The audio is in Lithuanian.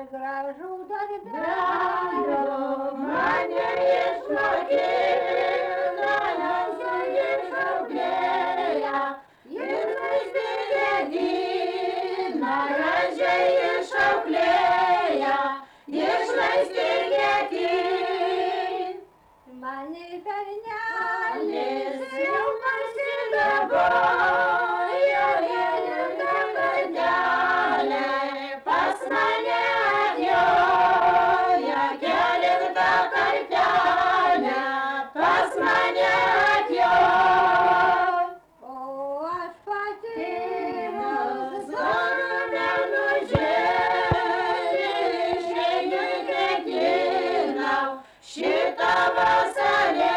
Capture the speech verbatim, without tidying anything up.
gražų darbelį. Mane išmokino, išauklėjo, ir vaistyrėdina, gražiai išauklėjo, išlaistė ketin. Mane bernelis jau pasidabojo, ilga kartelė, pas mane atjojo, kelintą kartelę, pas mane atjojo. o aš pati Zoru nenužėlė, išeinu ketinau, šitą vasarę